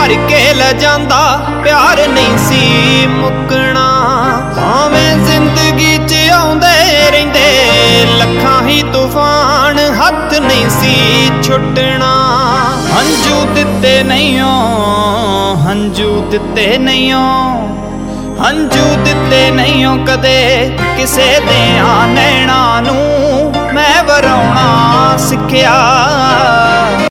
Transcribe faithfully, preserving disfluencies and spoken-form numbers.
ਭਰ ਕੇ ਲੈ ਜਾਂਦਾ ਪਿਆਰ ਨਹੀਂ ਸੀ ਮੁੱਕਣਾ। ਭਾਵੇਂ ਜ਼ਿੰਦਗੀ 'ਚ ਆਉਂਦੇ ਰਹਿੰਦੇ ਲੱਖਾਂ ਹੀ ਤੂਫਾਨ, ਹੱਥ ਨਹੀਂ ਸੀ ਛੁੱਟਣਾ। ਹੰਝੂ ਦਿੱਤੇ ਨਹੀਂ ਓ ਹੰਝੂ ਦਿੱਤੇ ਨਹੀਂ ਓ ਹੰਝੂ ਦਿੱਤੇ ਨਹੀਂ ਓ ਕਦੇ ਕਿਸੇ ਦੇ ਆ ਨੈਣਾਂ ਨੂੰ। ਮੈਂ ਵਰਾਉਣਾ ਸਿੱਖਿਆ